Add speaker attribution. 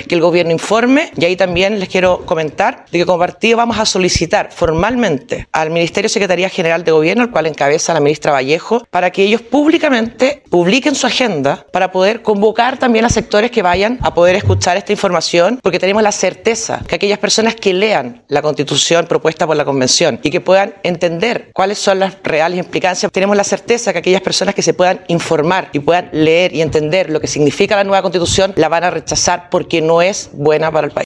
Speaker 1: que el gobierno informe, y ahí también les quiero comentar de que como partido vamos a solicitar formalmente al Ministerio de Secretaría General de Gobierno, el cual encabeza la ministra Vallejo, para que ellos públicamente publiquen su agenda para poder convocar también a sectores que vayan a poder escuchar esta información, porque tenemos la certeza que aquellas personas que lean la Constitución propuesta por la Convención y que puedan entender cuáles son las reales implicancias, tenemos la certeza que aquellas personas que se puedan informar y puedan leer y entender lo que significa la nueva Constitución la van a rechazar porque no es buena para el país.